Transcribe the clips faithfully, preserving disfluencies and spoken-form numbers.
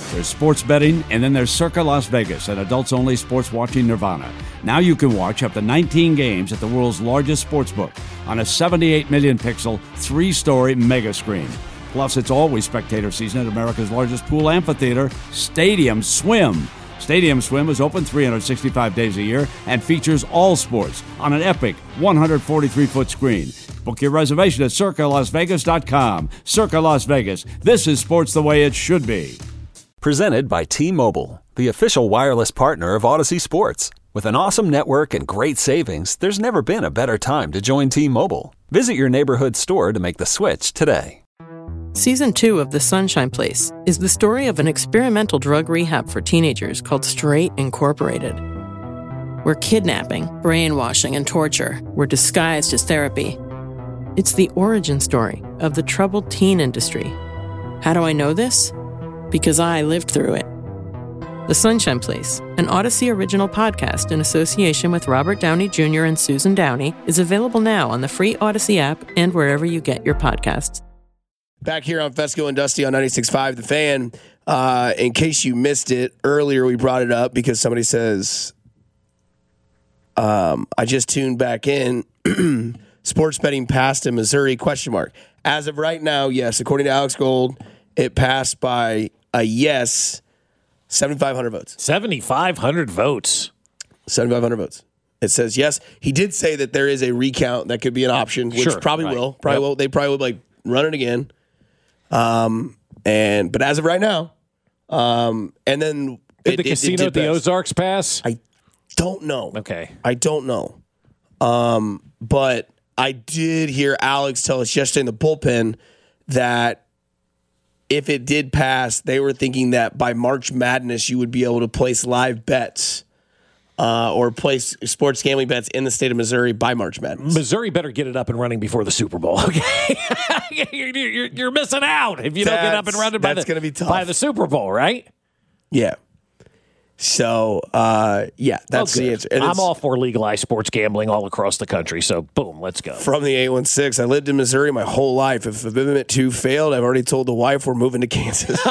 There's sports betting, and then there's Circa Las Vegas, an adults-only sports watching nirvana. Now you can watch up to nineteen games at the world's largest sportsbook on a seventy-eight million pixel, three-story mega screen. Plus, it's always spectator season at America's largest pool amphitheater, Stadium Swim. Stadium Swim is open three hundred sixty-five days a year and features all sports on an epic one hundred forty-three foot screen. Book your reservation at circa las vegas dot com. Circa Las Vegas. This is sports the way it should be. Presented by T-Mobile, the official wireless partner of Odyssey Sports. With an awesome network and great savings, there's never been a better time to join T-Mobile. Visit your neighborhood store to make the switch today. Season two of The Sunshine Place is the story of an experimental drug rehab for teenagers called Straight Incorporated, where kidnapping, brainwashing, and torture were disguised as therapy. It's the origin story of the troubled teen industry. How do I know this? Because I lived through it. The Sunshine Place, an Odyssey original podcast in association with Robert Downey Junior and Susan Downey, is available now on the free Odyssey app and wherever you get your podcasts. Back here on Fesco and Dusty on ninety-six point five The Fan. Uh, in case you missed it, earlier we brought it up because somebody says, um, I just tuned back in. Sports betting passed in Missouri, question mark. As of right now, yes. According to Alex Gold, it passed by a yes, seventy-five hundred votes. seventy-five hundred votes. seventy-five hundred votes. It says yes. He did say that there is a recount that could be an option, which Sure, probably right. will. Probably Yep. will. They probably will like run it again. Um, and but as of right now, um, and then Did it, the it- it casino did at the pass. Ozarks pass? I don't know. Okay. I don't know. Um, but I did hear Alex tell us yesterday in the bullpen that if it did pass, they were thinking that by March Madness you would be able to place live bets uh, or place sports gambling bets in the state of Missouri by March Madness. Missouri better get it up and running before the Super Bowl. Okay, you're, you're, you're missing out if you don't get up and That's- running by that's the gonna be tough. by the Super Bowl, right? Yeah. So, uh, yeah, that's Oh, the good. answer. And I'm it's all for legalized sports gambling all across the country. So, boom, let's go. from the eight one six. I lived in Missouri my whole life. If Amendment two failed, I've already told the wife we're moving to Kansas.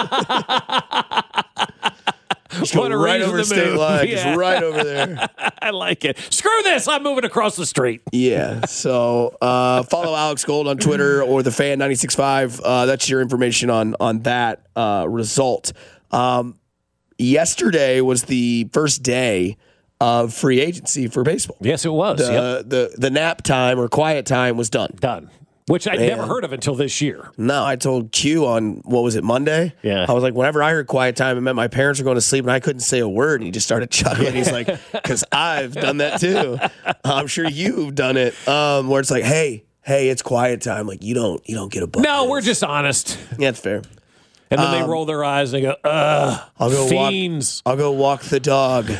Just go What a right reason over to state move. line, Yeah. just right over there. I like it. Screw this. I'm moving across the street. Yeah. So uh, follow Alex Gold on Twitter or the Fan ninety-six point five. Uh, that's your information on on that uh, result. Um, yesterday was the first day of free agency for baseball. Yes, it was. The Yep. the the nap time or quiet time was done. Done. Which I'd Man. never heard of until this year. No, I told Q on, what was it, Monday? Yeah. I was like, whenever I heard quiet time, it meant my parents were going to sleep and I couldn't say a word. And he just started chuckling. He's like, because I've done that too. I'm sure you've done it. Um, where it's like, hey, hey, it's quiet time. Like, you don't you don't get a buck. No, we're just honest. Yeah, that's fair. And then they roll their eyes and they go, ugh, I'll go fiends. walk. I'll go walk the dog.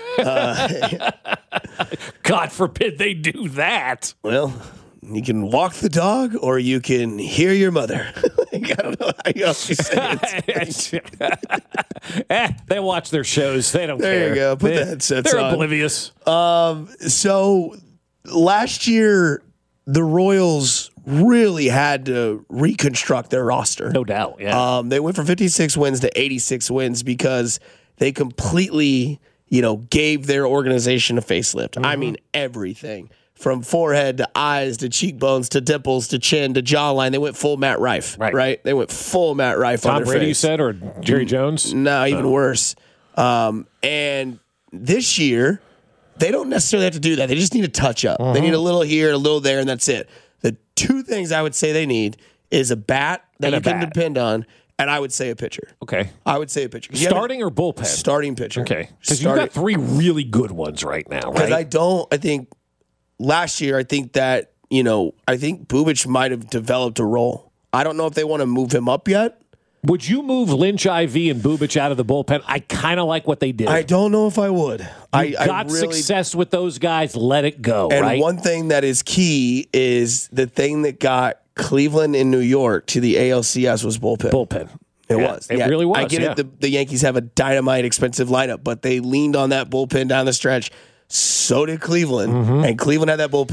God forbid they do that. Well, you can walk the dog or you can hear your mother. Like, I don't know how else you say it. eh, they watch their shows. They don't There care. you go. Put they, the headsets They're on. oblivious. So last year, the Royals really had to reconstruct their roster. No doubt. Yeah. Um, they went from fifty-six wins to eighty-six wins because they completely, you know, gave their organization a facelift. Mm-hmm. I mean, everything from forehead to eyes to cheekbones to dimples to chin to jawline. They went full Matt Rife. Right. Right. They went full Matt Rife on Tom their Brady, you face. said, or Jerry Jones? No, even worse. Um, and this year, they don't necessarily have to do that. They just need a touch up. They need a little here, a little there, and that's it. The two things I would say they need is a bat that And a you can bat. depend on, and I would say a pitcher. Okay. I would say a pitcher. 'Cause you Starting or haven't- bullpen? Starting pitcher. Okay. Because you've Starting- got three really good ones right now, Because I right? don't, I think last year, I think that, you know, I think Bubic might have developed a role. I don't know if they want to move him up yet. Would you move Lynch, I V, and Bubic out of the bullpen? I kind of like what they did. I don't know if I would. I, I got really, success with those guys. Let it go, And right? one thing that is key is the thing that got Cleveland and New York to the A L C S was bullpen. bullpen. It Yeah, was. It Yeah, really was. I get yeah. it. The, the Yankees have a dynamite, expensive lineup, but they leaned on that bullpen down the stretch. So did Cleveland. Mm-hmm. And Cleveland had that bullpen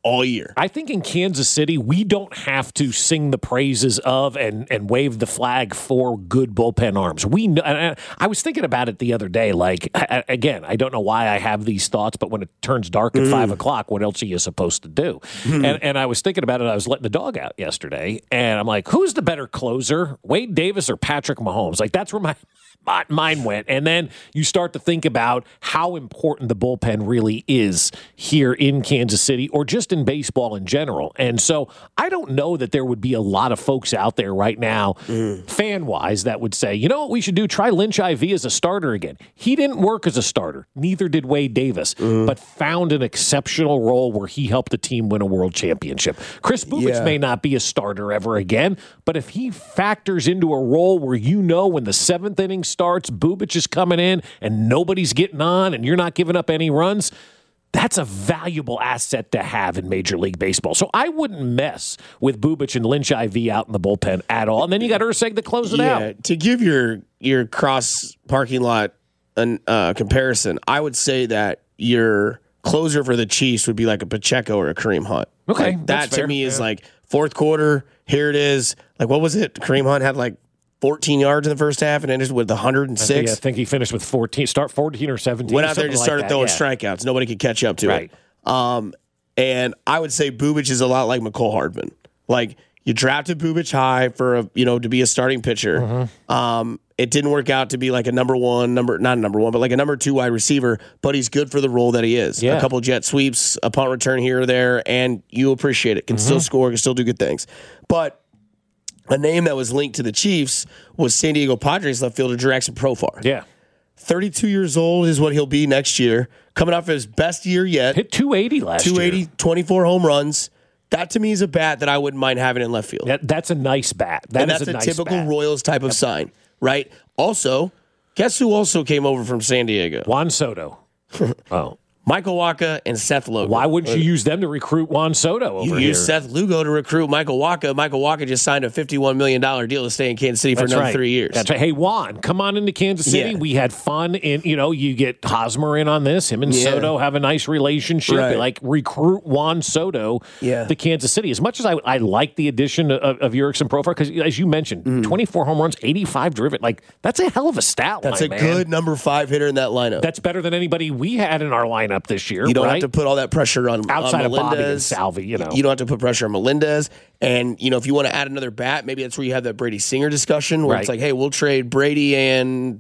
all year. I think in Kansas City, we don't have to sing the praises of and, and wave the flag for good bullpen arms. We know, and I was thinking about it the other day. Like, I, again, I don't know why I have these thoughts, but when it turns dark at mm. five o'clock, what else are you supposed to do? Mm. And, and I was thinking about it. I was letting the dog out yesterday, and I'm like, who's the better closer, Wade Davis or Patrick Mahomes? Like, that's where my mine went. And then you start to think about how important the bullpen really is here in Kansas City or just in baseball in general. And so I don't know that there would be a lot of folks out there right now, mm. fan-wise, that would say, you know what we should do? Try Lynch I V as a starter again. He didn't work as a starter. Neither did Wade Davis, mm. but found an exceptional role where he helped the team win a world championship. Chris Bubic yeah. may not be a starter ever again, but if he factors into a role where you know when the seventh inning starts, Bubic is coming in and nobody's getting on and you're not giving up any runs, that's a valuable asset to have in Major League Baseball. So I wouldn't mess with Bubic and Lynch I V out in the bullpen at all. And then you got Urseg to close it yeah, out. To give your your cross parking lot an, uh, comparison, I would say that your closer for the Chiefs would be like a Pacheco or a Kareem Hunt. Okay, like, that to fair. me is yeah. like fourth quarter, here it is. Like, what was it? Kareem Hunt had like fourteen yards in the first half and ended with one hundred six. I think, I think he finished with fourteen, start fourteen or seventeen. Went out there and just started like throwing yeah. strikeouts. Nobody could catch up to right. it. Um, and I would say Bubic is a lot like McCole Hardman. Like, you drafted Bubic high for a, you know, to be a starting pitcher. Mm-hmm. Um, it didn't work out to be like a number one, number not a number one, but like a number two wide receiver. But he's good for the role that he is. Yeah. A couple jet sweeps, a punt return here or there, and you appreciate it. Can mm-hmm. still score, can still do good things. But a name that was linked to the Chiefs was San Diego Padres left fielder Jackson Profar. Yeah. thirty-two years old is what he'll be next year. Coming off his best year yet. Hit two eighty last two eighty, year. twenty-four home runs. That to me is a bat that I wouldn't mind having in left field. That, that's a nice bat. That and is that's a, a nice typical bat. Royals type of yep. sign, right? Also, guess who also came over from San Diego? Juan Soto. Oh. Michael Wacha and Seth Lugo. Why wouldn't you use them to recruit Juan Soto over you here? You use Seth Lugo to recruit Michael Wacha. Michael Wacha just signed a fifty-one million dollars deal to stay in Kansas City for That's another right. three years. That's right. Hey, Juan, come on into Kansas City. Yeah. We had fun. And, you know, you get Hosmer in on this. Him and yeah. Soto have a nice relationship. Right. Like, recruit Juan Soto yeah. to Kansas City. As much as I, I like the addition of, of Jurickson Profar, because as you mentioned, mm. twenty-four home runs, eighty-five driven. Like, that's a hell of a stat That's line, a man. good number five hitter in that lineup. That's better than anybody we had in our lineup this year. You don't right? have to put all that pressure on outside on of Bobby and Melendez. Salvi, you know. You don't have to put pressure on Melendez. And, you know, if you want to add another bat, maybe that's where you have that Brady Singer discussion where right. it's like, hey, we'll trade Brady and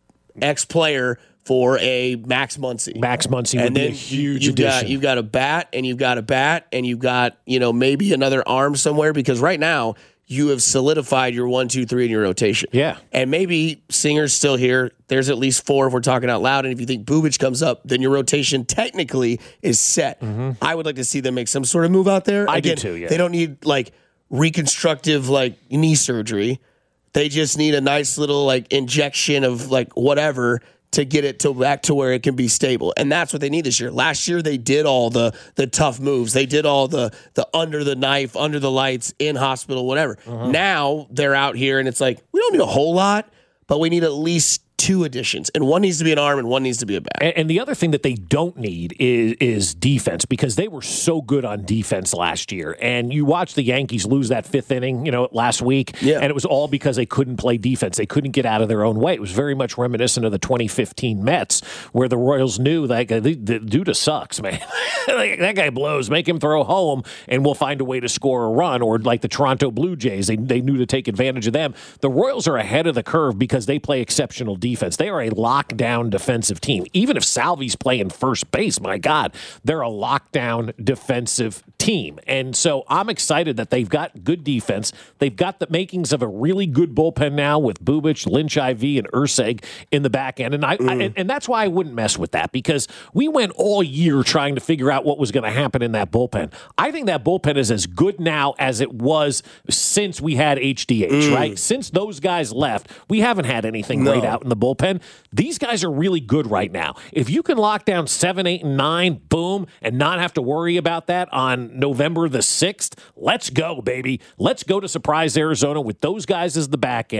X player for a Max Muncy. Max Muncy would and be then a huge you've addition. Got, you've got a bat, and you've got a bat, and you've got, you know, maybe another arm somewhere, because right now you have solidified your one, two, three in your rotation. Yeah. And maybe Singer's still here. There's at least four if we're talking out loud. And if you think Bubic comes up, then your rotation technically is set. Mm-hmm. I would like to see them make some sort of move out there. I Again, do too, yeah. They don't need like reconstructive like knee surgery. They just need a nice little like injection of like whatever to get it to back to where it can be stable. And that's what they need this year. Last year they did all the the tough moves. They did all the the under the knife, under the lights, in hospital, whatever. Uh-huh. Now they're out here and it's like, we don't need a whole lot, but we need at least two additions, and one needs to be an arm and one needs to be a bat. And, and the other thing that they don't need is, is defense, because they were so good on defense last year. And you watch the Yankees lose that fifth inning, you know, last week, yeah. and it was all because they couldn't play defense. They couldn't get out of their own way. It was very much reminiscent of the twenty fifteen Mets, where the Royals knew that the, the dude sucks, man. Like, that guy blows. Make him throw home, and we'll find a way to score a run. Or like the Toronto Blue Jays, they they knew to take advantage of them. The Royals are ahead of the curve because they play exceptional defense. Defense. They are a lockdown defensive team. Even if Salvi's playing first base, my God, they're a lockdown defensive team. And so I'm excited that they've got good defense. They've got the makings of a really good bullpen now with Bubic, Lynch I V, and Urseg in the back end. And I, mm. I and, and that's why I wouldn't mess with that, because we went all year trying to figure out what was going to happen in that bullpen. I think that bullpen is as good now as it was since we had H D H, mm. right? Since those guys left, we haven't had anything no. great out in the bullpen. These guys are really good right now. If you can lock down seven, eight, and nine, boom, and not have to worry about that on November the sixth, let's go, baby. Let's go to Surprise Arizona with those guys as the back end.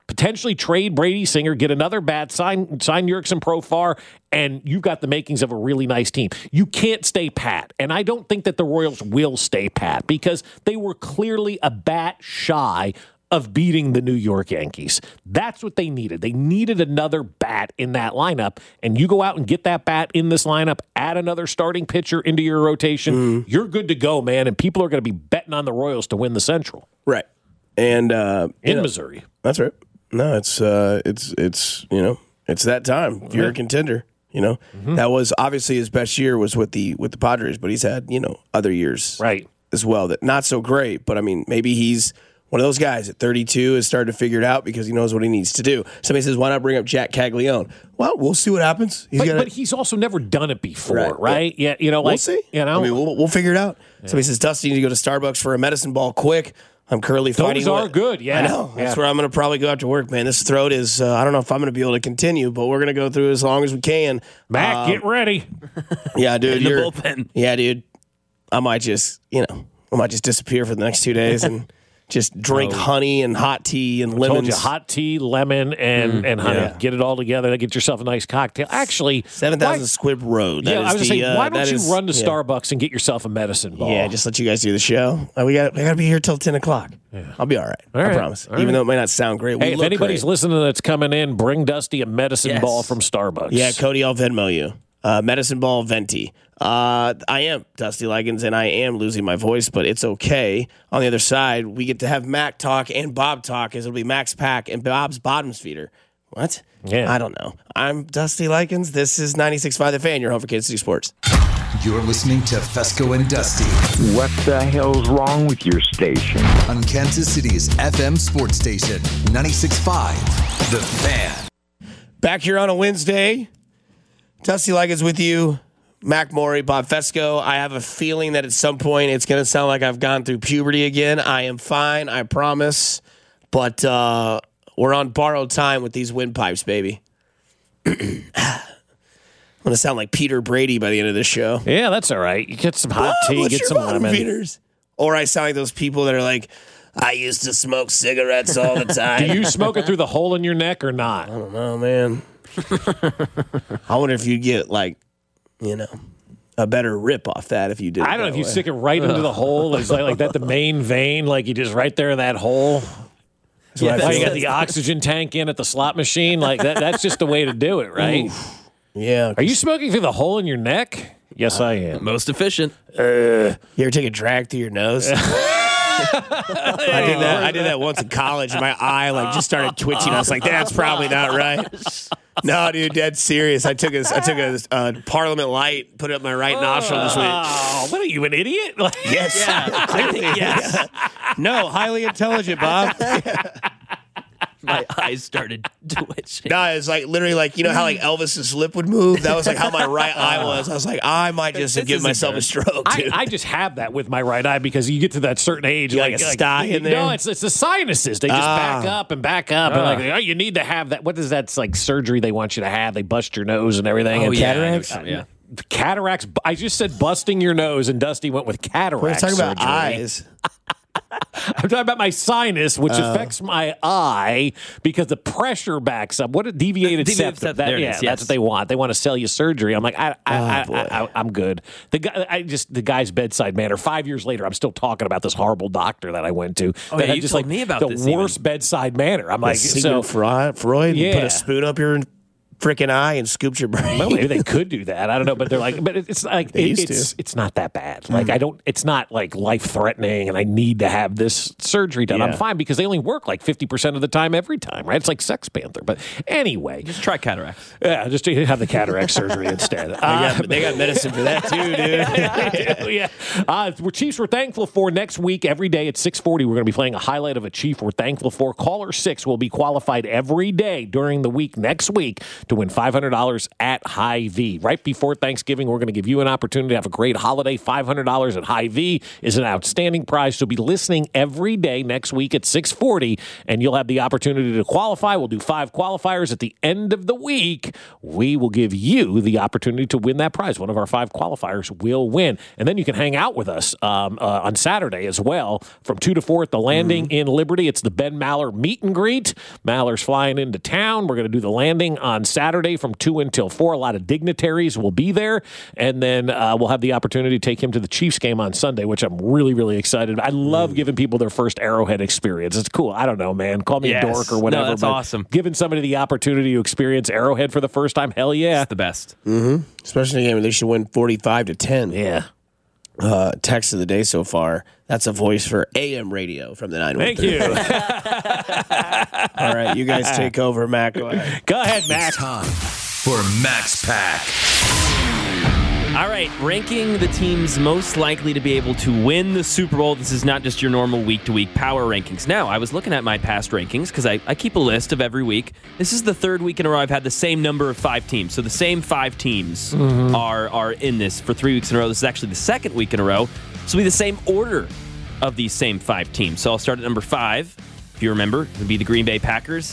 potentially trade Brady Singer, get another bat, sign sign Jurickson Profar, and you've got the makings of a really nice team. You can't stay pat, and I don't think that the Royals will stay pat because they were clearly a bat shy of beating the New York Yankees. That's what they needed. They needed another bat in that lineup, and you go out and get that bat in this lineup, add another starting pitcher into your rotation, mm. you're good to go, man, and people are going to be betting on the Royals to win the Central. Right. And uh, in know, Missouri. That's right. No, it's uh, it's it's you know, it's that time. If you're yeah. a contender, you know. Mm-hmm. That was obviously his best year was with the with the Padres, but he's had, you know, other years right. as well that not so great, but I mean, maybe he's one of those guys at thirty-two has started to figure it out because he knows what he needs to do. Somebody says, why not bring up Jack Caglione? Well, we'll see what happens. He's but, gonna, but he's also never done it before, right? right? Yeah, you know, like, we'll see. You know, I mean, we'll, we'll figure it out. Yeah. Somebody says, Dusty, you need to go to Starbucks for a medicine ball quick. I'm currently Those fighting. Those are what, good, yeah. I know. Yeah. That's where I'm going to probably go out to work, man. This throat is, uh, I don't know if I'm going to be able to continue, but we're going to go through as long as we can. Mac, um, get ready. Yeah, dude. In the bullpen. Yeah, dude. I might just, you know, I might just disappear for the next two days and just drink oh. honey and hot tea and lemons. I told you, hot tea, lemon, and, mm, and honey. Yeah. Get it all together. Get yourself a nice cocktail. Actually, seven thousand Squib Road. That yeah, I was just saying, uh, why don't you is, run to yeah. Starbucks and get yourself a medicine ball? Yeah, just let you guys do the show. Uh, we got we got to be here till ten o'clock. Yeah. I'll be all right. All I right. promise. All Even right. though it might not sound great. Hey, we if look anybody's great. listening that's coming in, bring Dusty a medicine yes. ball from Starbucks. Yeah, Cody, I'll Venmo you. Uh, medicine ball venti. Uh, I am Dusty Likens, and I am losing my voice, but it's okay. On the other side, we get to have Mac talk and Bob talk, as it'll be Mac's Pack and Bob's Bottoms Feeder. What? Yeah. I don't know. I'm Dusty Likens. This is ninety-six point five The Fan, your home for Kansas City sports. You're listening to Fesco and Dusty. What the hell's wrong with your station? On Kansas City's F M sports station, ninety-six point five The Fan. Back here on a Wednesday. Dusty Likens with you. Mac Morey, Bob Fesco. I have a feeling that at some point it's going to sound like I've gone through puberty again. I am fine, I promise. But uh, we're on borrowed time with these windpipes, baby. I'm going to sound like Peter Brady by the end of this show. Yeah, that's all right. You get some hot oh, tea, get some lemon. Peters? Or I sound like those people that are like, I used to smoke cigarettes all the time. Do you smoke it through the hole in your neck or not? I don't know, man. I wonder if you'd get, like, you know, a better rip off that if you did. I don't know if you way. stick it right into the hole. It's like, like that, the main vein, like you just right there in that hole. Yeah, like you got the oxygen tank in at the slot machine. Like that. That's just the way to do it, right? Oof. Yeah. Are you smoking through the hole in your neck? Yes, uh, I am. Most efficient. Uh, you ever take a drag through your nose? I did that. I did that once in college. And my eye like just started twitching. I was like, "That's probably not right." No, dude, dead serious. I took a, I took a uh, Parliament Light, put it up my right nostril. Just went, oh, what are you, an idiot? Yes, yeah, clearly, yes. No, highly intelligent, Bob. My eyes started twitching. No, it's like literally like, you know how like Elvis's lip would move? That was like how my right eye was. I was like, I might just have given myself good. a stroke, dude. I, I just have that with my right eye because you get to that certain age. You like, like a like, sty in there? No, it's it's the sinuses. They just ah. back up and back up. Ah. And like, oh, you need to have that. What is that? It's like surgery they want you to have. They bust your nose and everything. Oh, and yeah. Cataracts? Uh, yeah. Cataracts. I just said busting your nose, and Dusty went with cataract We're talking surgery. about eyes. I'm talking about my sinus, which uh, affects my eye because the pressure backs up. What a deviated, deviated septum. septum. That, there yeah, it is, yes. that's what they want. They want to sell you surgery. I'm like, I, I, oh, I, boy. I, I, I'm good. The guy, I just the guy's bedside manner. Five years later, I'm still talking about this horrible doctor that I went to. Oh, that yeah, had you just told like me about the this worst even. bedside manner. I'm like, so Freud, Freud yeah. put a spoon up your freaking eye and scooped your brain. Well, maybe they could do that. I don't know, but they're like, but it's like They it, used it's to. it's not that bad. Like I don't. It's not like life threatening, and I need to have this surgery done. Yeah. I'm fine because they only work like fifty percent of the time every time, right? It's like Sex Panther. But anyway, Just try cataracts. yeah, just to have the cataract surgery instead. They Uh, got, they got medicine for that too, dude. yeah, uh, we're Chiefs we're thankful for next week. Every day at six forty, we're going to be playing a highlight of a Chief we're thankful for. Caller six will be qualified every day during the week next week to win five hundred dollars at Hy-Vee. Right before Thanksgiving, we're going to give you an opportunity to have a great holiday. five hundred dollars at Hy-Vee is an outstanding prize. So be listening every day next week at six forty, and you'll have the opportunity to qualify. We'll do five qualifiers at the end of the week. We will give you the opportunity to win that prize. One of our five qualifiers will win. And then you can hang out with us um, uh, on Saturday as well from two to four at the Landing mm. in Liberty. It's the Ben Maller meet and greet. Maller's flying into town. We're going to do the Landing on Saturday from two until four. A lot of dignitaries will be there. And then uh, we'll have the opportunity to take him to the Chiefs game on Sunday, which I'm really, really excited about. I love mm. giving people their first Arrowhead experience. It's cool. I don't know, man. Call me yes. a dork or whatever. No, that's but awesome. Giving somebody the opportunity to experience Arrowhead for the first time, hell yeah. It's the best. Mm-hmm. Especially in a game where they should win forty-five to ten. Yeah. Uh, text of the day so far. That's a voice for A M radio from the nine one three. Thank you. All right, you guys take over, Mac. Go ahead, Go ahead Mac. It's time for Max Pack. All right, ranking the teams most likely to be able to win the Super Bowl. This is not just your normal week-to-week power rankings. Now, I was looking at my past rankings because I, I keep a list of every week. This is the third week in a row I've had the same number of five teams. So the same five teams mm-hmm. are, are in this for three weeks in a row. This is actually the second week in a row. This will be the same order of these same five teams. So I'll start at number five. If you remember, it would be the Green Bay Packers.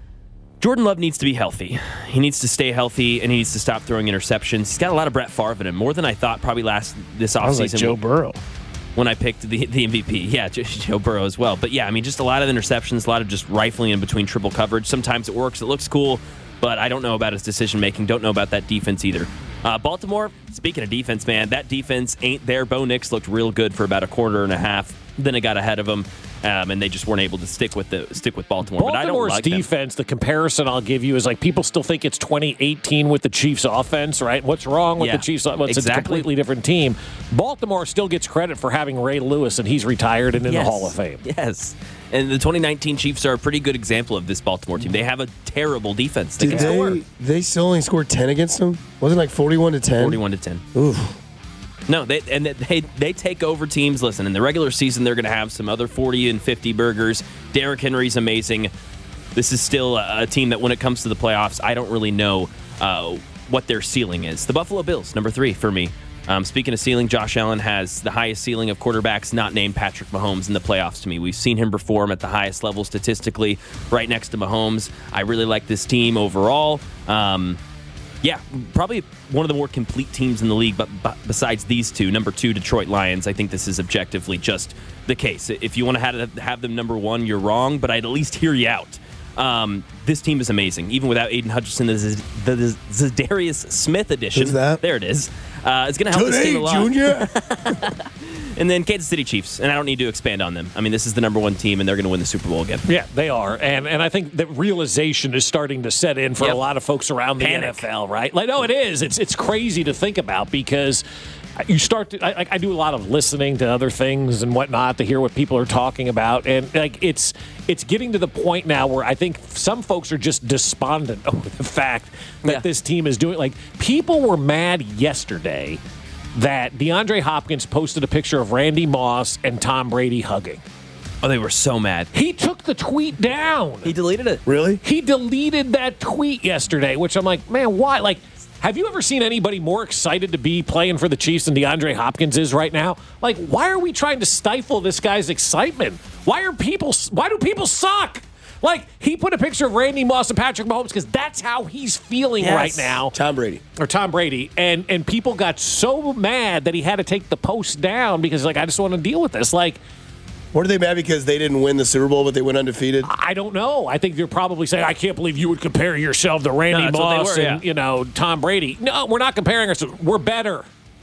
Jordan Love needs to be healthy. He needs to stay healthy, and he needs to stop throwing interceptions. He's got a lot of Brett Favre in him, more than I thought probably last this offseason. Like Joe Burrow. When I picked the, the M V P. Yeah, Joe Burrow as well. But yeah, I mean, just a lot of interceptions, a lot of just rifling in between triple coverage. Sometimes it works, it looks cool, but I don't know about his decision-making. Don't know about that defense either. Uh, Baltimore, speaking of defense, man, that defense ain't there. Bo Nix looked real good for about a quarter and a half. Then it got ahead of him, um, and they just weren't able to stick with the stick with Baltimore. Baltimore's but I don't like defense, them. The comparison I'll give you is like people still think it's twenty eighteen with the Chiefs offense, right? What's wrong with yeah, the Chiefs? Well, it's exactly. a completely different team. Baltimore still gets credit for having Ray Lewis, and he's retired and in yes. the Hall of Fame. Yes. And the twenty nineteen Chiefs are a pretty good example of this Baltimore team. They have a terrible defense. They Did can they, score. they still only scored ten against them? Wasn't it like forty-one to ten? forty-one to ten. Oof. No, they and they they take over teams. Listen, in the regular season, they're going to have some other forty and fifty burgers. Derrick Henry's amazing. This is still a, a team that, when it comes to the playoffs, I don't really know uh, what their ceiling is. The Buffalo Bills, number three for me. Um, speaking of ceiling, Josh Allen has the highest ceiling of quarterbacks not named Patrick Mahomes in the playoffs to me. We've seen him perform at the highest level statistically, right next to Mahomes. I really like this team overall. Um, yeah, probably one of the more complete teams in the league, but, but besides these two, number two, Detroit Lions, I think this is objectively just the case. If you want to have, have them number one, you're wrong, but I'd at least hear you out. Um, this team is amazing. Even without Aiden Hutchinson, the, Z- the, the Zadarius Smith edition. Who's that? There it is. Uh, it's going to help Today, this team a lot. Junior. And then Kansas City Chiefs, and I don't need to expand on them. I mean, this is the number one team, and they're going to win the Super Bowl again. Yeah, they are. And and I think that realization is starting to set in for yep. a lot of folks around the Panic. N F L, right? Like, no, it is. It's it's crazy to think about because you start to, I, I do a lot of listening to other things and whatnot to hear what people are talking about. And like it's it's getting to the point now where I think some folks are just despondent over the fact that yeah. this team is doing, like, people were mad yesterday that DeAndre Hopkins posted a picture of Randy Moss and Tom Brady hugging. Oh, they were so mad. He took the tweet down. He deleted it. Really? He deleted that tweet yesterday, which I'm like, man, why? Like, have you ever seen anybody more excited to be playing for the Chiefs than DeAndre Hopkins is right now? Like, why are we trying to stifle this guy's excitement? Why are people, why do people suck? Like, he put a picture of Randy Moss and Patrick Mahomes because that's how he's feeling yes. right now. Tom Brady. Or Tom Brady. And and people got so mad that he had to take the post down because, like, I just want to deal with this. Like, Were they mad because they didn't win the Super Bowl, but they went undefeated? I don't know. I think they're probably saying, I can't believe you would compare yourself to Randy No, that's Moss what they were, and, yeah. you know, Tom Brady. No, we're not comparing ourselves. We're better.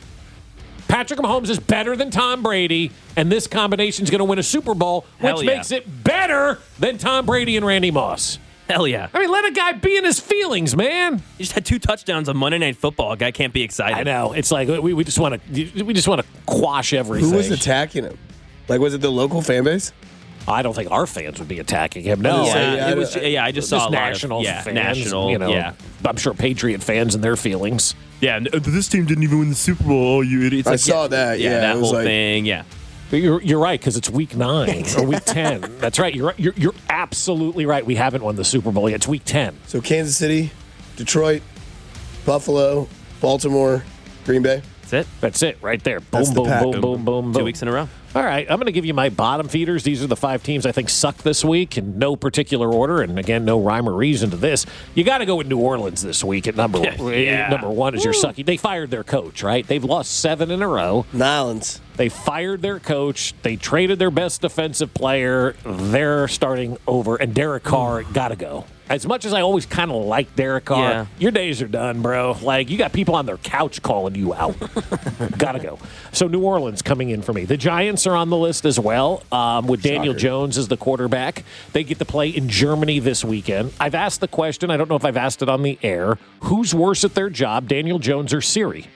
Patrick Mahomes is better than Tom Brady, and this combination is going to win a Super Bowl, which Hell yeah. makes it better than Tom Brady and Randy Moss. Hell yeah. I mean, let a guy be in his feelings, man. He just had two touchdowns on Monday Night Football. A guy can't be excited. I know. It's like we, we just want to we just want to quash everything. Who was attacking him? Like, was it the local fan base? I don't think our fans would be attacking him. No, Yeah, say, yeah, it was, yeah, I just saw just a lot national of, yeah, fans, national, you know, yeah. I'm sure Patriot fans and their feelings. Yeah, and, uh, this team didn't even win the Super Bowl. Oh, you idiots. I Like, saw yeah, that, Yeah, yeah, that it was whole like- thing, yeah. But You're, you're right, because it's week nine or week ten. That's right. You're, you're you're absolutely right. We haven't won the Super Bowl yet. It's week ten. So Kansas City, Detroit, Buffalo, Baltimore, Green Bay. That's it. That's it right there. Boom, That's the boom, pack. boom, boom, boom, boom. Two weeks in a row. All right, I'm going to give you my bottom feeders. These are the five teams I think suck this week in no particular order. And again, no rhyme or reason to this. You got to go with New Orleans this week at number Yeah. number one is your sucky. They fired their coach, right? They've lost seven in a row. Nylons. They fired their coach. They traded their best defensive player. They're starting over, and Derek Carr got to go. As much as I always kind of like Derek Carr, Yeah. your days are done, bro. Like, you got people on their couch calling you out. Gotta go. So, New Orleans coming in for me. The Giants are on the list as well, um, with Daniel Shocker. Jones as the quarterback. They get to play in Germany this weekend. I've asked the question, I don't know if I've asked it on the air, who's worse at their job, Daniel Jones or Siri?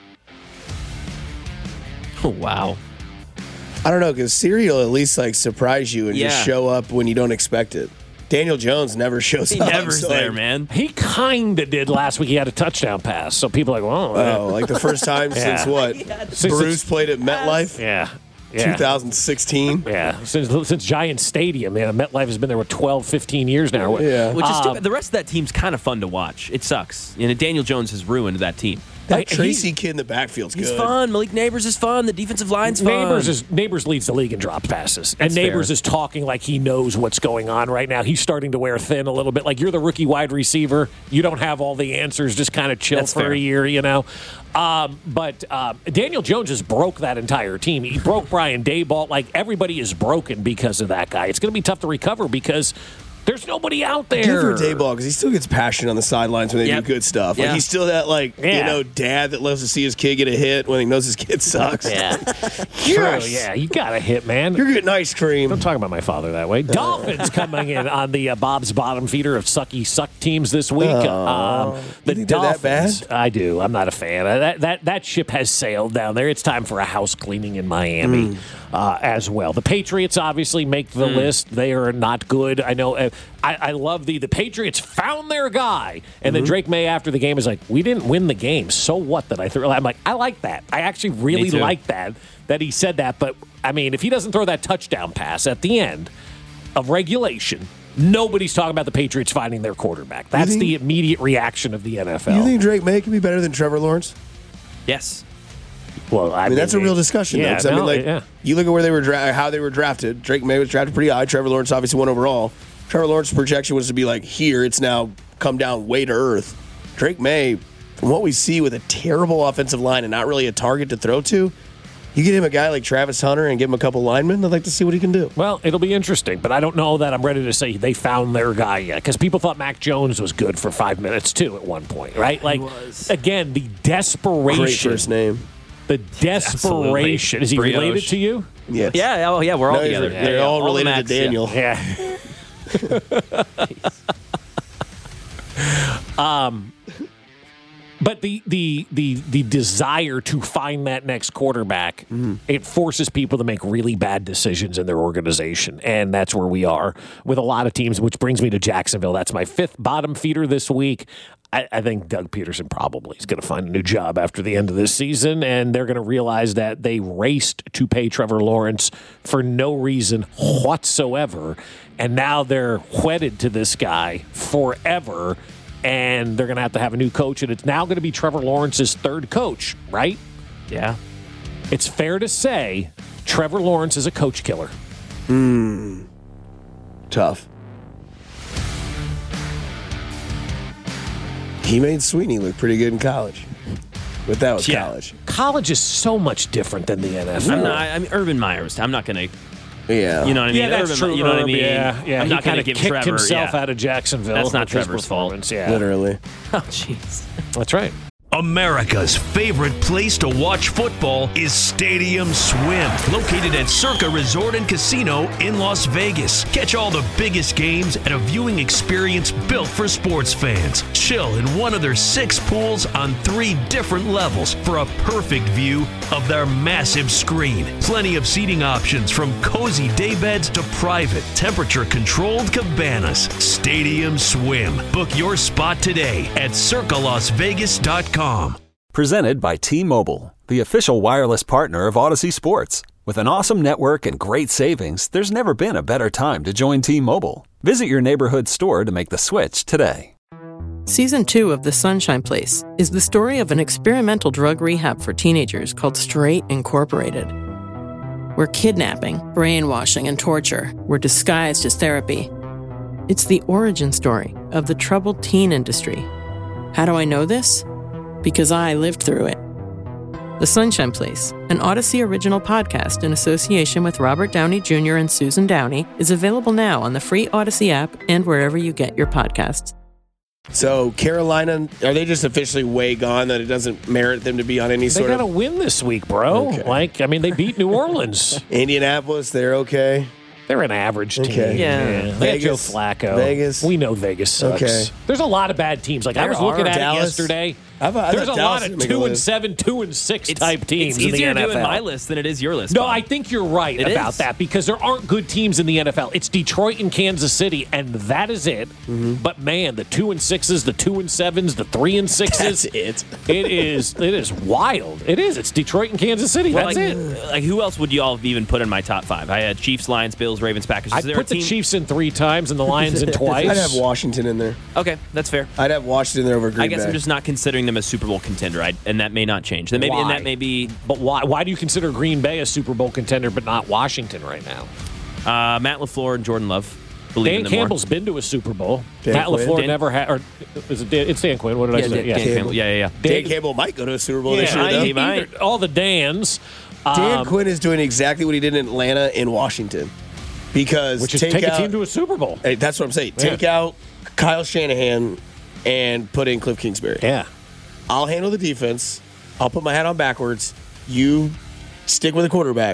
Oh, wow. I don't know, because Siri will at least like surprise you and Yeah. just show up when you don't expect it. Daniel Jones never shows He up. never's so, there, like, man. He kind of did last week. He had a touchdown pass. So people are like, whoa. Oh, like the first time Yeah. since what? Since Bruce it's- played at MetLife, Yeah. Yeah. twenty sixteen. Yeah, since since Giant Stadium, man, MetLife has been there for twelve, fifteen years now. Yeah. Which is Um, stupid. The rest of that team's kind of fun to watch. It sucks. You know, Daniel Jones has ruined that team. That Like, Tracy he's- kid in the backfield's He's good. fun. Malik Neighbors is fun. The defensive line's fun. Neighbors is Neighbors leads the league in drop passes, and That's Neighbors fair. is talking like he knows what's going on right now. He's starting to wear thin a little bit. Like, you're the rookie wide receiver, you don't have all the answers. Just kind of chill That's for fair. a year, you know. Um, but um, Daniel Jones just broke that entire team. He broke Brian Daboll. Like, everybody is broken because of that guy. It's going to be tough to recover because there's nobody out there. Good for Dayball because he still gets passionate on the sidelines when they Yep. do good stuff. Like Yeah. he's still that like Yeah. you know dad that loves to see his kid get a hit when he knows his kid sucks. Yeah, Yes. true. Yeah, you got a hit, man. You're getting ice cream. Don't talk about my father that way. Dolphins coming in on the uh, Bob's bottom feeder of sucky suck teams this week. um, the You think they're that Dolphins, bad? I do. I'm not a fan. Uh, That that that ship has sailed down there. It's time for a house cleaning in Miami Mm. uh, as well. The Patriots obviously make the list. They are not good. I know. Uh, I, I love the the Patriots found their guy, and Mm-hmm. then Drake May after the game is like, "We didn't win the game. So what?" That I threw. I'm like, I like that. I actually really too. like that that he said that. But I mean, if he doesn't throw that touchdown pass at the end of regulation, nobody's talking about the Patriots finding their quarterback. That's think- the immediate reaction of the N F L. You think Drake May can be better than Trevor Lawrence? Yes. well, I, I mean, that's a real discussion. though, Yeah, 'cause, I mean, no, like yeah. you look at where they were dra- how they were drafted. Drake May was drafted pretty high. Trevor Lawrence obviously won overall. Trevor Lawrence's projection was to be like here. It's now come down way to earth. Drake May, from what we see with a terrible offensive line and not really a target to throw to, you get him a guy like Travis Hunter and give him a couple linemen. I'd like to see what he can do. Well, it'll be interesting, but I don't know that I'm ready to say they found their guy yet because people thought Mac Jones was good for five minutes too at one point, right? Like was. again, the desperation, Great first name. the desperation. Is he Brioche. related to you? Yes. Yeah. Oh, yeah. We're all No, together. they're, Yeah, they're yeah, all the related Macs, to yeah. Daniel. Yeah. um, but the the the the desire to find that next quarterback, it forces people to make really bad decisions in their organization, and that's where we are with a lot of teams. Which brings me to Jacksonville. That's my fifth bottom feeder this week. I, I think Doug Peterson probably is going to find a new job after the end of this season, and they're going to realize that they raced to pay Trevor Lawrence for no reason whatsoever, and now they're wedded to this guy forever. And they're going to have to have a new coach, and it's now going to be Trevor Lawrence's third coach, right? Yeah. It's fair to say Trevor Lawrence is a coach killer. Tough. He made Sweeney look pretty good in college. But that was Yeah. college. College is so much different than the N F L. I'm not. I mean, Urban Meyer's. I'm not going to. Yeah. You know what I mean? Yeah, that's Urban, true. You know what I Herb. mean? Yeah, yeah. I'm he not kind going of to give kicked Trevor himself yeah. out of Jacksonville. That's not with his Trevor's fault. performance. Yeah, Literally. Oh, jeez. that's right. America's favorite place to watch football is Stadium Swim, located at Circa Resort and Casino in Las Vegas. Catch all the biggest games at a viewing experience built for sports fans. Chill in one of their six pools on three different levels for a perfect view of their massive screen. Plenty of seating options from cozy daybeds to private, temperature-controlled cabanas. Stadium Swim. Book your spot today at circa las vegas dot com. Presented by T-Mobile, the official wireless partner of Odyssey Sports. With an awesome network and great savings, there's never been a better time to join T-Mobile. Visit your neighborhood store to make the switch today. Season two of The Sunshine Place is the story of an experimental drug rehab for teenagers called Straight Incorporated, where kidnapping, brainwashing, and torture were disguised as therapy. It's the origin story of the troubled teen industry. How do I know this? Because I lived through it. The Sunshine Place, an Odyssey original podcast in association with Robert Downey Junior and Susan Downey, is available now on the free Odyssey app and wherever you get your podcasts. So Carolina, are they just officially way gone that it doesn't merit them to be on any They sort got to of... win this week, bro. Okay. Like, I mean, they beat New Orleans. Indianapolis, they're okay. They're an average team. Okay. Yeah. They had Vegas, Joe Flacco. Vegas. We know Vegas sucks. Okay. There's a lot of bad teams. Like, I There was looking are. at Dallas. it yesterday. I thought- I There's thought a lot Dallas of would make a two and list. seven, two and six It's, type teams it's in the easier N F L. doing my list than it is your list. No, Bob. I think you're right It about is. that because there aren't good teams in the N F L. It's Detroit and Kansas City, and that is it. Mm-hmm. But man, the two and sixes, the two and sevens, the three and sixes. That's it. It is. It is wild. It is. It's Detroit and Kansas City. Well, That's like, it. Like, who else would you all have even put in my top five? I had Chiefs, Lions, Bills, Ravens, Packers. Is I there put a team? the Chiefs in three times and the Lions in twice. I'd have Washington in there. Okay, that's fair. I'd have Washington there over Green I guess Bay. I'm just not considering them a Super Bowl contender, I, and that may not change. That maybe, Why? and that may be But why? Why do you consider Green Bay a Super Bowl contender, but not Washington right now? uh, Matt LaFleur and Jordan Love. Believe in Dan them more. Campbell's been to a Super Bowl. Dan Matt Quinn? LaFleur Dan- never had. Or is it? Dan, it's Dan Quinn. What did I Yeah, say? Dan, Dan Campbell. Yeah, yeah, yeah. Dan Dan- Campbell might go to a Super Bowl this Yeah, year, though. he might. either- all the Dans. Dan um, Quinn is doing exactly what he did in Atlanta in Washington. Because which is take, take out, a team to a Super Bowl. Hey, that's what I'm saying. Yeah. Take out Kyle Shanahan and put in Cliff Kingsbury. Yeah. I'll handle the defense. I'll put my hat on backwards. You stick with the quarterback.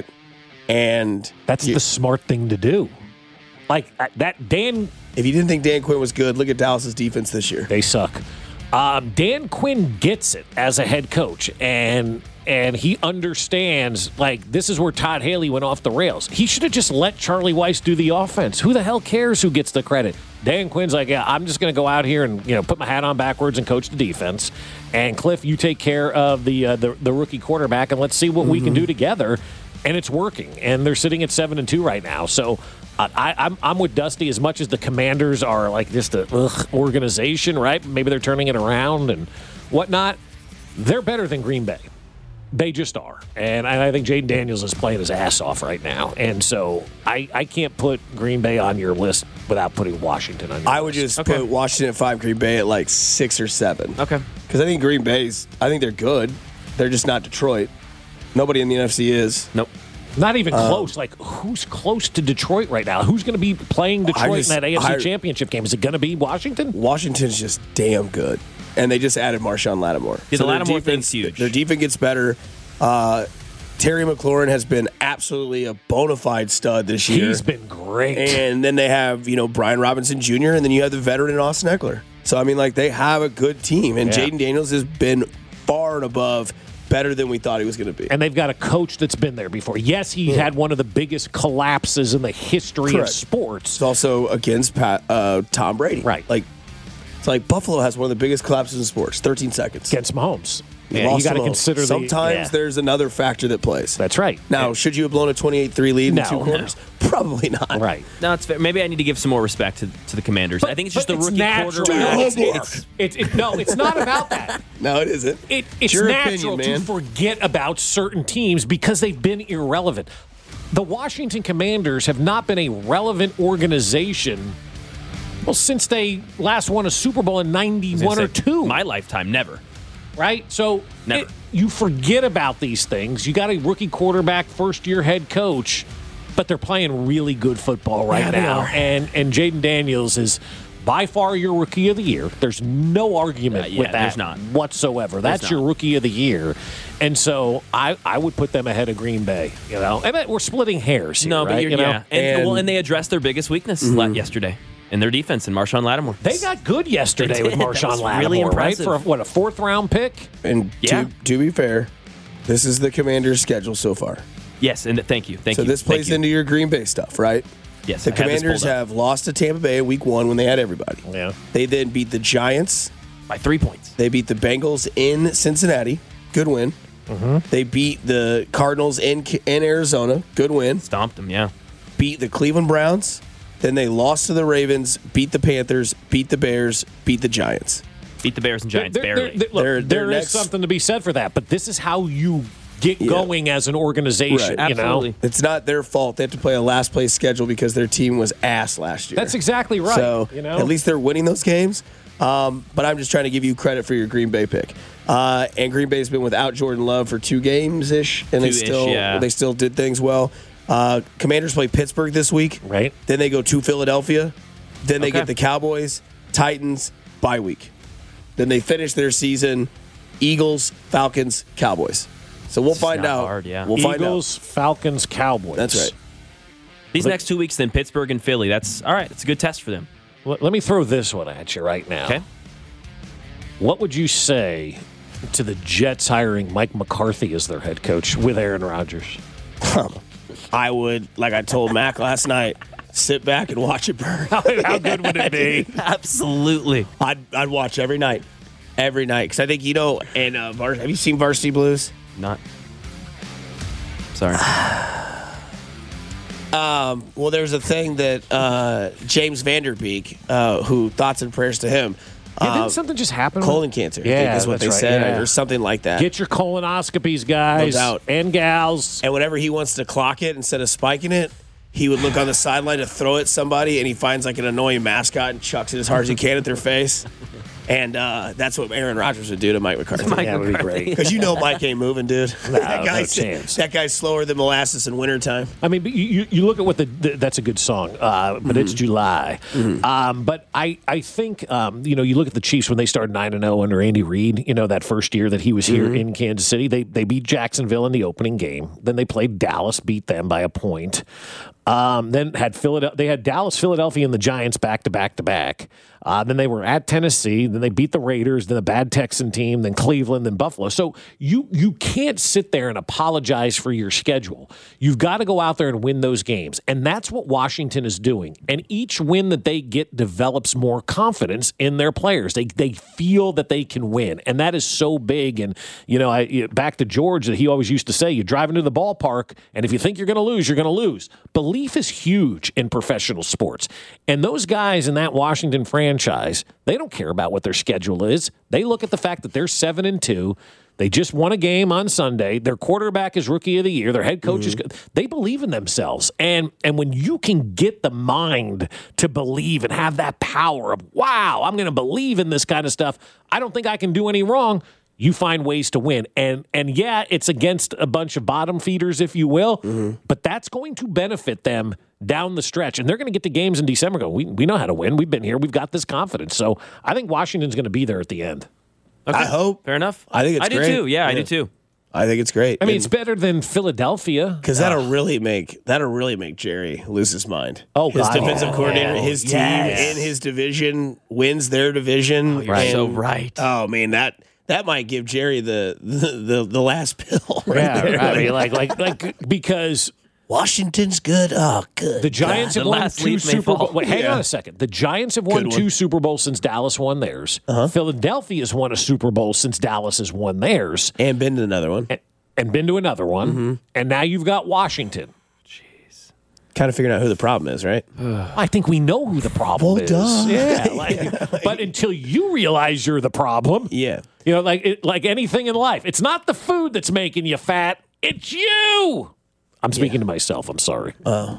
And That's you- the smart thing to do. Like uh, that, Dan. if you didn't think Dan Quinn was good, look at Dallas's defense this year. They suck. Um, Dan Quinn gets it as a head coach, and and he understands, like, this is where Todd Haley went off the rails. He should have just let Charlie Weiss do the offense. Who the hell cares who gets the credit? Dan Quinn's like, yeah, I'm just going to go out here and, you know, put my hat on backwards and coach the defense. And Cliff, you take care of the uh, the, the rookie quarterback, and let's see what mm-hmm. we can do together. And it's working. And they're sitting at seven and two right now. So uh, I, I'm I'm with Dusty. As much as the Commanders are like just a ugh, organization, right? Maybe they're turning it around and whatnot. They're better than Green Bay. They just are. And I think Jaden Daniels is playing his ass off right now. And so I, I can't put Green Bay on your list without putting Washington on your I list. would just Okay. put Washington at five, Green Bay at like six or seven. Okay. Because I think Green Bay's, I think they're good. They're just not Detroit. Nobody in the N F C is. Nope. Not even Um, close. Like, who's close to Detroit right now? Who's going to be playing Detroit just- in that A F C I- Championship game? Is it going to be Washington? Washington's just damn good. And they just added Marshawn Lattimore. Yeah, the their Lattimore defense- thing's huge. Their defense gets better. Uh, Terry McLaurin has been absolutely a bona fide stud this year. He's been great. And then they have, you know, Brian Robinson Junior and then you have the veteran Austin Eckler. So, I mean, like, they have a good team. And Yeah. Jaden Daniels has been far and above better than we thought he was going to be. And they've got a coach that's been there before. Yes, he had one of the biggest collapses in the history Correct. of sports. It's also against Pat, uh, Tom Brady. Right. Like, it's like Buffalo has one of the biggest collapses in sports, thirteen seconds. Against Mahomes. You Yeah, you lost got to to Mahomes. consider the- Sometimes yeah. there's another factor that plays. That's right. Now, should you have blown a twenty-eight three lead No, in two no. quarters? Probably not. Right. No, it's fair. Maybe I need to give some more respect to, to the Commanders. But- I think it's just but the it's rookie natural. quarterback. It's, Homework. it's, it's, it, no, it's not about that. No, it isn't. It, it's your natural opinion, man. to forget about certain teams because they've been irrelevant. The Washington Commanders have not been a relevant organization, well, since they last won a Super Bowl in ninety-one or Say, two. My lifetime, never. Right? So Never. it- you forget about these things. You got a rookie quarterback, first-year head coach, but they're playing really good football right Yeah, they now. are. And and Jaden Daniels is by far your rookie of the year. There's no argument Uh, yeah, with that there's not. whatsoever. That's not. your rookie of the year. And so I, I would put them ahead of Green Bay, you know. And that- we're splitting hairs here, No, right? but you're, You know? yeah. And, And- well, and they addressed their biggest weakness la- yesterday in their defense and Marshawn Lattimore. They got good yesterday They with did. That Marshawn was Lattimore, really right? impressive. For, a, what, a fourth-round pick? And Yeah. to, to be fair, this is the Commanders' schedule so far. Yes, and thank you. Thank so you. this plays Thank you. into your Green Bay stuff, right? Yes, The I had this Commanders pulled up. have lost to Tampa Bay week one when they had everybody. Yeah. They then beat the Giants. by three points. They beat the Bengals in Cincinnati. Good win. Mm-hmm. They beat the Cardinals in in Arizona. Good win. Stomped them, yeah. Beat the Cleveland Browns. Then they lost to the Ravens, beat the Panthers, beat the Bears, beat the Giants. Beat the Bears and Giants There- there- barely. there- look, They're- they're there is next- something to be said for that, but this is how you get Yeah. going as an organization. Right. You know, Absolutely. It's not their fault. They have to play a last place schedule because their team was ass last year. that's exactly right. So you know, at least they're winning those games. Um, but I'm just trying to give you credit for your Green Bay pick. Uh, and Green Bay's been without Jordan Love for two games ish, and they Two-ish, still yeah. they still did things well. Uh, Commanders play Pittsburgh this week. Right. Then they go to Philadelphia. Then they Okay. get the Cowboys, Titans, bye week. Then they finish their season. Eagles, Falcons, Cowboys. So we'll find not out. hard, yeah. We'll find out. Eagles, Falcons, Cowboys. That's right. These next two weeks, then Pittsburgh and Philly. That's all right. It's a good test for them. Let, let me throw this one at you right now. Okay. What would you say to the Jets hiring Mike McCarthy as their head coach with Aaron Rodgers? I would, like I told Mac last night, sit back and watch it burn. How good would it be? Absolutely. I'd, I'd watch every night. Every night. Because I think, you know, and uh, Var- have you seen Varsity Blues? Not. Sorry. Um, well, there's a thing that uh, James Vanderbeek, uh, who thoughts and prayers to him, Yeah, uh, didn't something just happen? colon cancer, I Yeah, think is what that's they right, said, yeah. or something like that. Get your colonoscopies, guys, No doubt. and gals. And whenever he wants to clock it instead of spiking it, he would look on the sideline to throw at somebody, and he finds like an annoying mascot and chucks it as hard as he can at their face. And uh, that's what Aaron Rodgers would do to Mike McCarthy. Mike Yeah, it would be McCarthy. great. Because you know Mike ain't moving, dude. that, no guy's, chance. that guy's slower than molasses in wintertime. I mean, but you, you- you look at what the, the that's a good song, uh, but it's July. Um, but I I think um, you know you look at the Chiefs when they started nine and zero under Andy Reid. You know that first year that he was here in Kansas City, they they beat Jacksonville in the opening game. Then they played Dallas, beat them by a point. Um, then had Philadelphia, they had Dallas, Philadelphia, and the Giants back to back to back. Uh, then they were at Tennessee. Then they beat the Raiders. Then a bad Texan team. Then Cleveland. Then Buffalo. So you you can't sit there and apologize for your schedule. You've got to go out there and win those games, and that's what Washington is doing. And each win that they get develops more confidence in their players. They they feel that they can win, and that is so big. And you know, I back to George that he always used to say, "You drive into the ballpark, and if you think you're going to lose, you're going to lose." Belief is huge in professional sports, and those guys in that Washington franchise, they don't care about what their schedule is. They look at the fact that they're seven and two. They just won a game on Sunday. Their quarterback is rookie of the year. Their head coach is good. They believe in themselves. And and when you can get the mind to believe and have that power of, wow, I'm going to believe in this kind of stuff. I don't think I can do any wrong. You find ways to win. And and yeah, it's against a bunch of bottom feeders, if you will, but that's going to benefit them down the stretch. And they're going to get to games in December and go, we, we know how to win. We've been here. We've got this confidence. So I think Washington's going to be there at the end. Okay. I hope. Fair enough. I think it's I do great. too. Yeah, I Yeah. do too. I think it's great. I mean, it's better than Philadelphia. because that'll really make that'll really make Jerry lose his mind. Oh, his God. defensive Oh, coordinator, his team yes. in his division wins their division. You're and- so right. Oh man, that that might give Jerry the the the, the last pill. Right Yeah, there. I mean, like, like, like, because Washington's good. Oh, good. the Giants The have won last two leaf may Super fall. Bowls. Wait, hang Yeah. on a second. The Giants have won Good two one. Super Bowls since Dallas won theirs. Uh-huh. Philadelphia has won a Super Bowl since Dallas has won theirs, And been to another one. and, and been to another one. Mm-hmm. And now you've got Washington. Kind of figuring out who the problem is, right? I think we know who the problem Well, is. duh. Yeah, like, but until you realize you're the problem, Yeah. you know, like it, like anything in life, it's not the food that's making you fat; it's you. I'm speaking to myself. I'm sorry.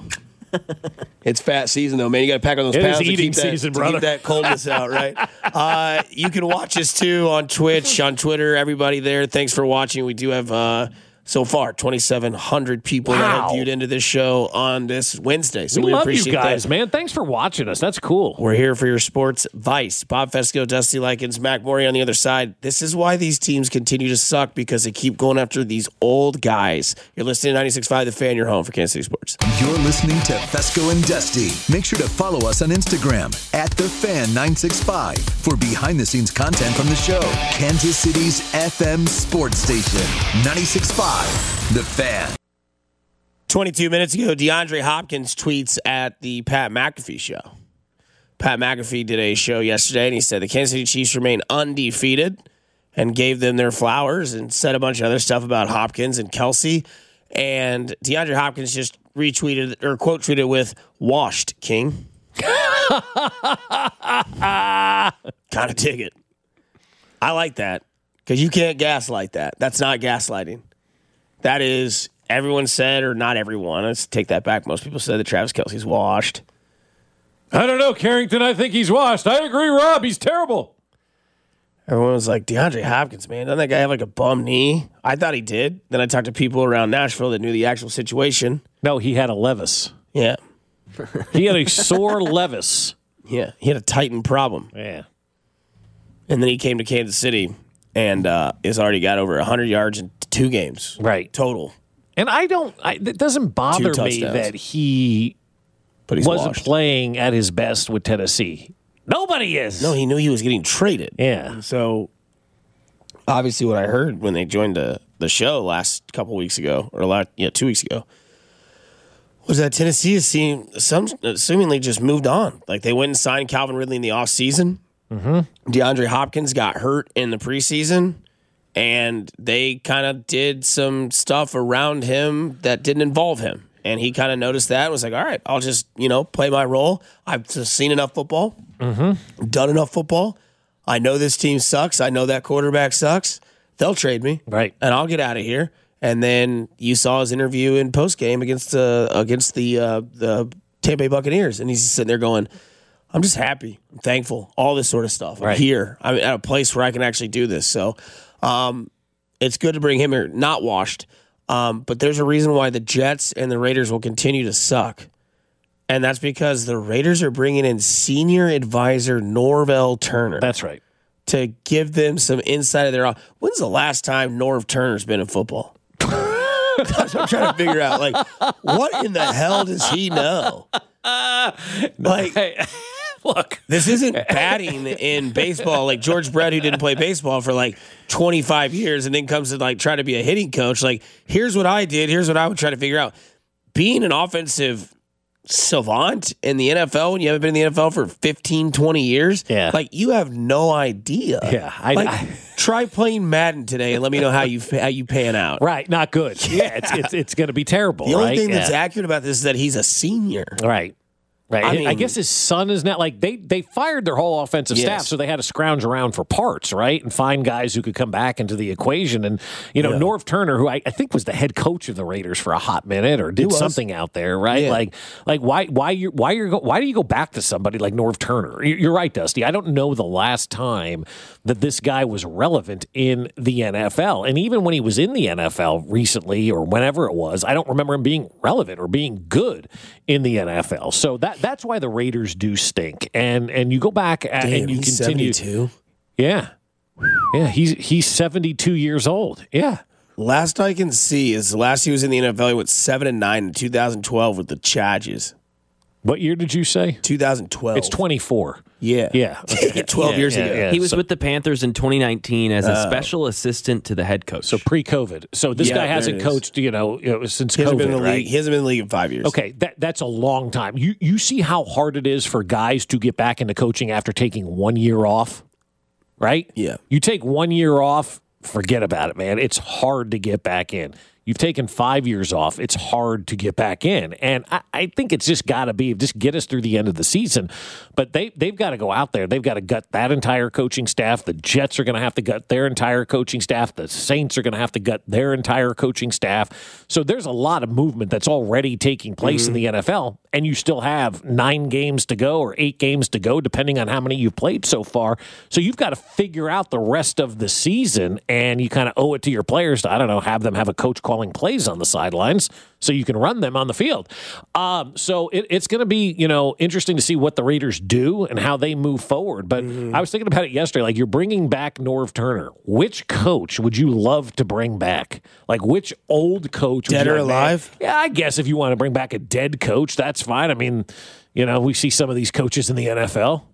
It's fat season though, man. You got to pack on those It is pounds to eating keep that, season, to brother. keep that coldness out, right? Uh, you can watch us too on Twitch, on Twitter. Everybody there, thanks for watching. We do have uh, so far twenty-seven hundred people that have Wow. viewed into this show on this Wednesday. So we we, love appreciate you guys, that. man. Thanks for watching us. That's cool. We're here for your sports vice. Bob Fesco, Dusty Likens, Mac Morey on the other side. This is why these teams continue to suck, because they keep going after these old guys. You're listening to ninety-six point five The Fan, your home for Kansas City Sports. You're listening to Fesco and Dusty. Make sure to follow us on Instagram at The Fan nine six five for behind-the-scenes content from the show. Kansas City's F M sports station, ninety-six point five The Fan. twenty-two minutes ago, DeAndre Hopkins tweets at the Pat McAfee show. Pat McAfee did a show yesterday, and he said the Kansas City Chiefs remain undefeated and gave them their flowers and said a bunch of other stuff about Hopkins and Kelsey. And DeAndre Hopkins just retweeted or quote tweeted with "Washed, King." Kind of dig it. I like that because you can't gaslight that. That's not gaslighting. That is, everyone said, or not everyone, let's take that back. Most people said that Travis Kelce's washed. I don't know, Carrington. I think he's washed. I agree, Rob. He's terrible. Everyone was like, DeAndre Hopkins, man, doesn't that guy have like a bum knee? I thought he did. Then I talked to people around Nashville that knew the actual situation. No, he had a Levis. Yeah. He had a sore Levis. Yeah, he had a Titan problem. Yeah. And then he came to Kansas City and uh, has already got over one hundred yards in two games. Right. Total. And I don't, I, it doesn't bother me that he but he's wasn't washed. playing at his best with Tennessee. Nobody is. No, he knew he was getting traded. Yeah. So, obviously, what I heard when they joined the, the show last couple weeks ago, or last, yeah, two weeks ago, was that Tennessee has seen some seemingly just moved on. Like they went and signed Calvin Ridley in the offseason. Mm-hmm. DeAndre Hopkins got hurt in the preseason, and they kind of did some stuff around him that didn't involve him. And he kind of noticed that and was like, all right, I'll just, you know, play my role. I've seen enough football, mm-hmm. done enough football. I know this team sucks. I know that quarterback sucks. They'll trade me. Right. And I'll get out of here. And then you saw his interview in postgame against uh, against the uh, the Tampa Bay Buccaneers, and he's just sitting there going, "I'm just happy, I'm thankful, all this sort of stuff. I'm right. here. I'm at a place where I can actually do this." So, um, it's good to bring him here, not washed. Um, but there's a reason why the Jets and the Raiders will continue to suck, and that's because the Raiders are bringing in senior advisor Norvell Turner. That's right. To give them some insight of their. When's the last time Norv Turner's been in football? That's what I'm trying to figure out. Like, what in the hell does he know? Like, Hey, look, this isn't batting in baseball like George Brett, who didn't play baseball for like twenty-five years and then comes to like try to be a hitting coach. Like, here's what I did. Here's what I would try to figure out. Being an offensive savant in the N F L when you haven't been in the N F L for fifteen, twenty years, Yeah. like you have no idea. Yeah, I- like, I- try playing Madden today and let me know how you how you pan out. right, not good. Yeah, it's it's, it's going to be terrible. The only right? thing that's Yeah. accurate about this is that he's a senior. Right. Right. I I, mean- guess his son is not like they they fired their whole offensive Yes. staff, so they had to scrounge around for parts, right? And find guys who could come back into the equation. And, you know, Yeah. Norv Turner, who I, I think was the head coach of the Raiders for a hot minute or did was. something out there, right? Yeah. Like like why why you why you're go, why do you go back to somebody like Norv Turner? You- You're right, Dusty. I don't know the last time that this guy was relevant in the N F L. And even when he was in the N F L recently or whenever it was, I don't remember him being relevant or being good in the N F L. So that that's why the Raiders do stink. And and you go back at, Damn, and you he's continue. seventy-two. Yeah. Yeah, he's he's seventy-two years old. Yeah. Last I can see is the last he was in the N F L, he went seven and nine in two thousand twelve with the Chargers. What year did you say? two thousand twelve. It's twenty-four. Yeah. Yeah. Okay. twelve Yeah, years yeah, ago. yeah. He was So- with the Panthers in twenty nineteen as a special assistant to the head coach. So pre-COVID. So this Yeah, guy there hasn't it is. coached, you know, you know since He hasn't COVID, been in the right? league. He hasn't been in the league in five years. Okay, that that's a long time. You you see how hard it is for guys to get back into coaching after taking one year off, right? Yeah. You take one year off, forget about it, man. It's hard to get back in. You've taken five years off. It's hard to get back in. And I, I think it's just got to be, just get us through the end of the season. But they, they've got to go out there. They've got to gut that entire coaching staff. The Jets are going to have to gut their entire coaching staff. The Saints are going to have to gut their entire coaching staff. So there's a lot of movement that's already taking place mm-hmm. in the N F L. And you still have nine games to go or eight games to go, depending on how many you've played so far. So you've got to figure out the rest of the season, and you kind of owe it to your players to, I don't know, have them have a coach calling plays on the sidelines so you can run them on the field. Um, so it, it's going to be, you know, interesting to see what the Raiders do and how they move forward. But mm-hmm. I was thinking about it yesterday. Like, you're bringing back Norv Turner. Which coach would you love to bring back? Like, which old coach? Dead would you or like back? alive? Yeah, I guess if you want to bring back a dead coach, that's fine. I mean, you know, we see some of these coaches in the N F L.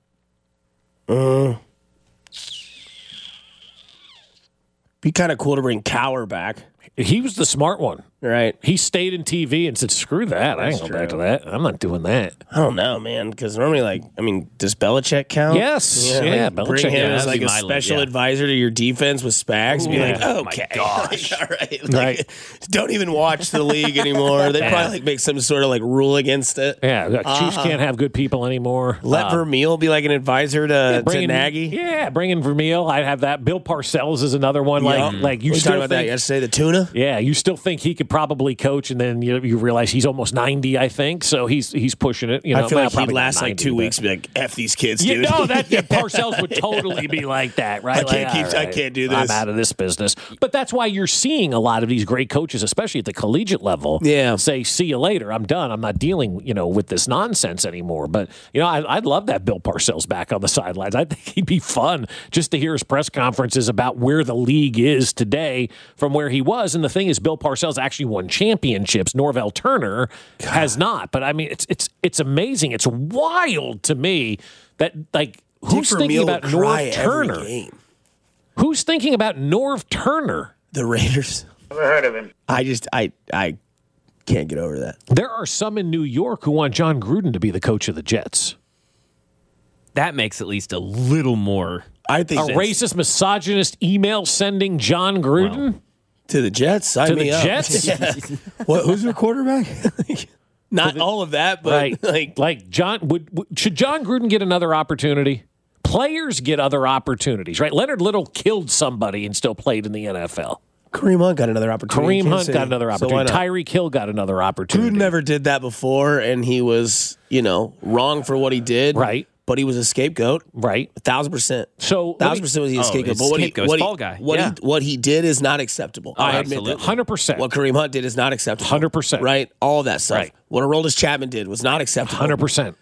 Uh, be kind of cool to bring Cowher back. He was the smart one. Right. He stayed in T V and said, screw that. I ain't going back to that. I'm not doing that. I don't know, man, because normally, like, I mean, does Belichick count? Yes. Yeah, yeah like, Belichick. Bring him yeah, as like a my special yeah. advisor to your defense with Spags and be Yeah. like, Oh, okay. my gosh. Like, all right. Like, Right. Don't even watch the league anymore. They Yeah. probably like make some sort of like rule against it. Yeah, like, Chiefs Uh-huh. can't have good people anymore. Let Uh, Vermeil be like an advisor to, to bring in- Nagy. Yeah, bring in Vermeil. I'd have that. Bill Parcells is another one. Like, Yeah. like you we still talked about that think, yesterday. The tuna. yeah, you still think he could probably coach, and then you, you realize he's almost ninety, I think. So he's he's pushing it. You know, I feel well, like he'd probably not last like ninety, two but- weeks and be like, F these kids, You dude. know that yeah, Parcells would totally be like that, right? I can't Like, keep- all I can't do this. I'm out of this business. But that's why you're seeing a lot of these great coaches, especially at the collegiate level, Yeah. say, "See you later. I'm done. I'm not dealing, you know, with this nonsense anymore." But you know, I, I'd love that Bill Parcells back on the sidelines. I think he'd be fun just to hear his press conferences about where the league is today from where he was. And the thing is, Bill Parcells actually won championships. Norvell Turner God. has not. But I mean, it's it's it's amazing. It's wild to me that like who's Dick thinking Vermeil about will cry Norv every Turner? game. Who's thinking about Norv Turner? The Raiders. Never heard of him. I just I I can't get over that. There are some in New York who want John Gruden to be the coach of the Jets. That makes at least a little more. I think A that's- racist, misogynist email sending John Gruden to the Jets. Sign to me the up. Jets. Yeah. What, who's their quarterback? Not all of that, but Right. like like John would, would should John Gruden get another opportunity? Players get other opportunities, right? Leonard Little killed somebody and still played in the N F L. Kareem Hunt got another opportunity. Kareem Kansas Hunt City. got another So why opportunity. not? Tyreek Hill got another opportunity. Gruden never did that before, and he was, you know, wrong for what he did. Right. But he was a scapegoat. Right. A thousand percent. So let Thousand me- percent was he a Oh, scapegoat. his But what he, scapegoat, what, fall he, guy. what, Yeah. he, what he did is not acceptable. I admit absolutely. that. one hundred percent. What Kareem Hunt did is not acceptable. one hundred percent. Right? All of that stuff. Right. What Aroldis Chapman did was not acceptable. one hundred percent.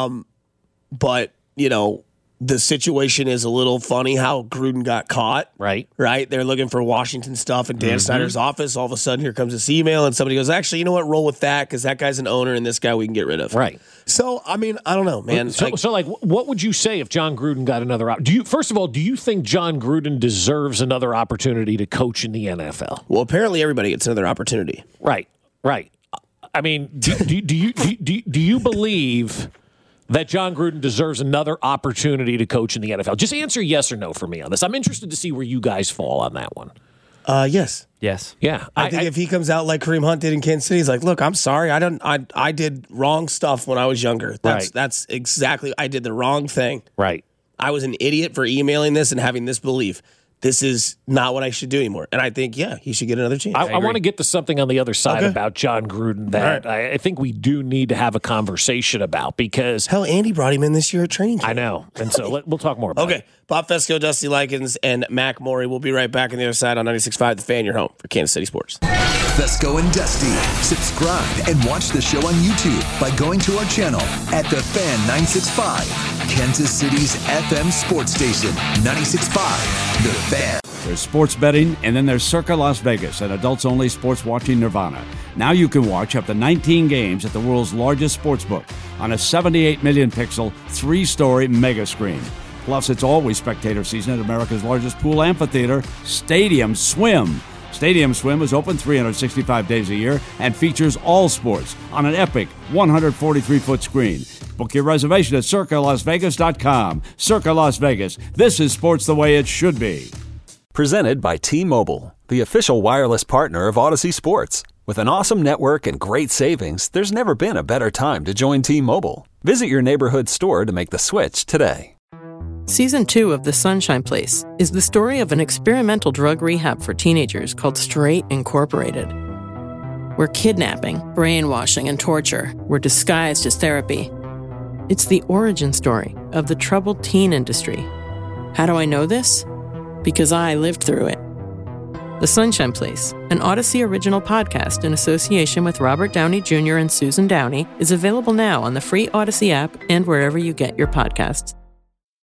But, you know, the situation is a little funny how Gruden got caught. Right. Right? They're looking for Washington stuff in Dan Mm-hmm. Snyder's office. All of a sudden, here comes this email, and somebody goes, actually, you know what? Roll with that because that guy's an owner, and this guy we can get rid of. Right. So, I mean, I don't know, man. So, Like, so, like, what would you say if John Gruden got another? op- Do you first of all, do you think John Gruden deserves another opportunity to coach in the N F L? well, apparently everybody gets another opportunity. Right, right. I mean, do, do, do you do, do, do you believe that John Gruden deserves another opportunity to coach in the N F L? Just answer yes or no for me on this. I'm interested to see where you guys fall on that one. Uh, yes. Yes. Yeah, I, think if he comes out like Kareem Hunt did in Kansas City, he's like, "Look, I'm sorry. I don't. I I did wrong stuff when I was younger. That's Right. that's exactly. I did the wrong thing. right. I was an idiot for emailing this and having this belief. This is not what I should do anymore. And I think, yeah, he should get another chance. I, I want to get to something on the other side Okay. about John Gruden that I, I think we do need to have a conversation about because Hell, Andy brought him in this year at training camp. I know, and so let, we'll talk more about it. Okay, Bob Fesco, Dusty Likens, and Mac Morey. We'll be right back on the other side on ninety-six point five The Fan, your home for Kansas City Sports. Fesco and Dusty. Subscribe and watch the show on YouTube by going to our channel at The Fan nine sixty-five, Kansas City's F M sports station. ninety-six point five The Fan. There's sports betting, and then there's Circa Las Vegas, an adults-only sports watching nirvana. Now you can watch up to nineteen games at the world's largest sports book on a seventy-eight million pixel, three-story mega screen. Plus, it's always spectator season at America's largest pool amphitheater, Stadium Swim. Stadium Swim is open three hundred sixty-five days a year and features all sports on an epic one hundred forty-three foot screen. Book your reservation at circa las vegas dot com. Circa Las Vegas. This is sports the way it should be. Presented by T-Mobile, the official wireless partner of Odyssey Sports. With an awesome network and great savings, there's never been a better time to join T-Mobile. Visit your neighborhood store to make the switch today. Season two of The Sunshine Place is the story of an experimental drug rehab for teenagers called Straight Incorporated, where kidnapping, brainwashing, and torture were disguised as therapy. It's the origin story of the troubled teen industry. How do I know this? Because I lived through it. The Sunshine Place, an Odyssey original podcast in association with Robert Downey Junior and Susan Downey, is available now on the free Odyssey app and wherever you get your podcasts.